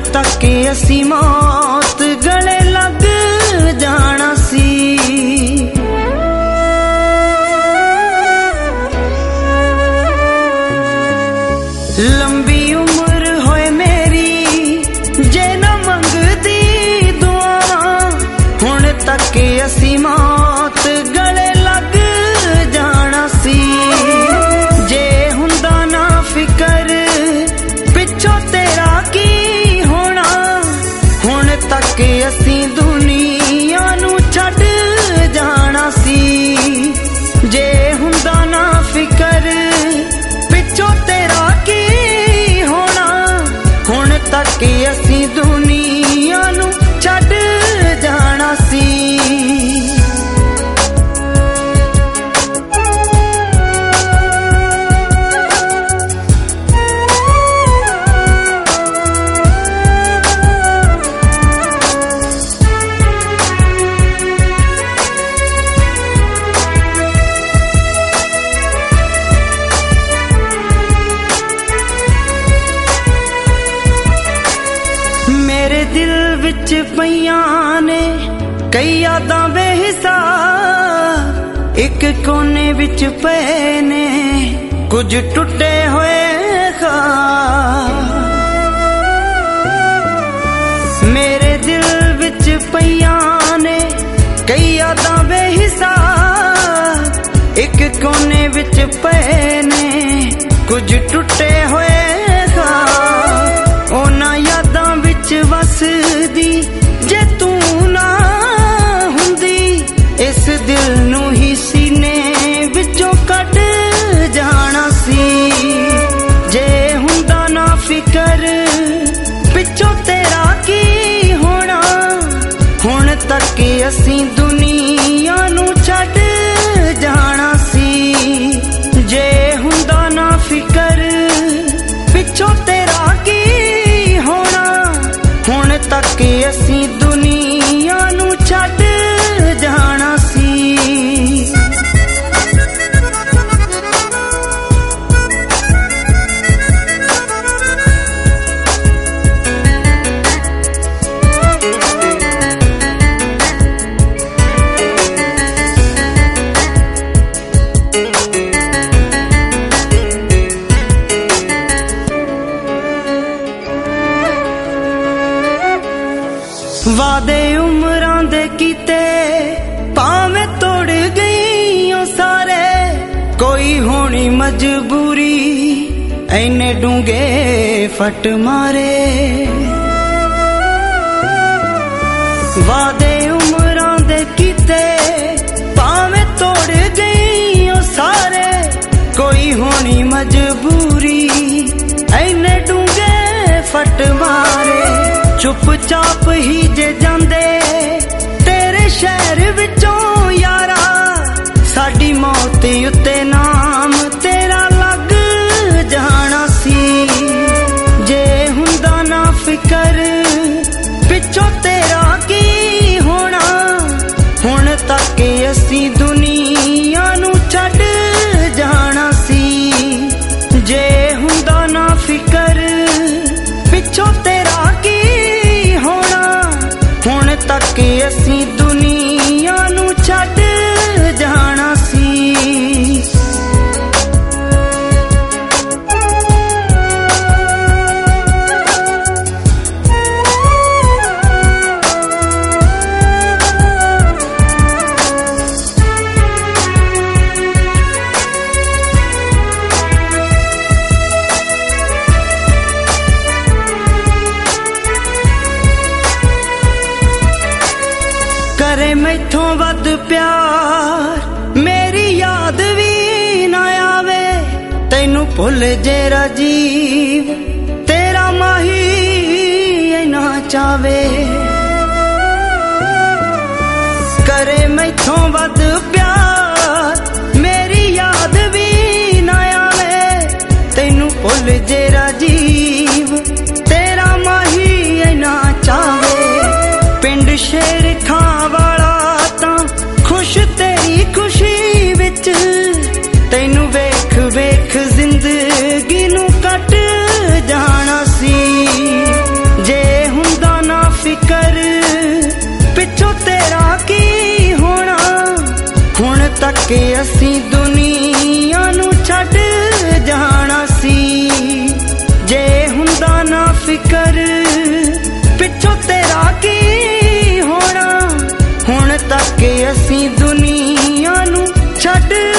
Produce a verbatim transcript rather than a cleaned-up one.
तक असी मौत गले लग जाना सी। लंबी उम्र होए मेरी जे न मंगदी दुआ, हुण तक असी मौत गले लग जाना सी। जे हुंदा ना फिकर पिछों तेरा की होना, हुण तक असी दुनिया नू छड्ड जाना सी। जे हुंदा ना फिकर पिछों तेरा की होना, हुण तक असी दुनिया नू छड्ड जाना सी। मेरे दिल विच पईयां ने कई यादां बेहिसाब, एक कोने विच पए ने कुछ टुटे होए ख्वाब। मेरे दिल विच पईयां ने कई यादां बेहिसाब, एक कोने विच पए ने कुछ टुटे होए ख्वाब। ओना यादां विच वसदी जे तू ना हुंदी, इस दिल नू ही सीने विचों कट जाना सी। जे हुंदा ना फिकर पिछों तेरा की होना, हुण तक असी दुनिया नू छड्ड जाना सी। जे हुंदा ना फिकर पिछों तेरा की होना, हुण तक असी दुनिया नू छड्ड जाना सी। वादे उमरां दे कीते भावें तोड़ गई ओ सारे, कोई होनी मजबूरी ऐने डूंगे फट मारे। वादे उमरां दे कीते भावें तोड़ गई ओ सारे, कोई होनी मजबूरी ऐने डूंगे फट मारे। चुपचाप ही जे जांदे तेरे शहर विचों यारा, साडी मौत उत्ते नाम तेरा लग जाना सी। जे हुंदा ना फिकर पिछों तेरा की होना, हुण तक असी दुनिया नू छड्ड जाना सी। जे हुंदा ना फिकर पिछों तेरा की होना, हुण तक असी दुनिया नू छड्ड जाना सी। करे मैथों वध प्यार मेरी याद भी ना आवे, तैनू भुल जे राजीव तेरा माही ना चावे। करे मैथों वध प्यार मेरी याद भी ना आवे, तैनू भुल जे राजीव तेरा माही ना चावे। पिंड शेर खां वाला तां खुश तेरी खुशी विच, तैनू वेख वेख जिंदगी नू कट जाना सी। जे तक असी दुनिया नू छड्ड जाना सी। जे हुंदा ना फिकर पिछों तेरा की होना, हुण तक असी दुनिया नू छड्ड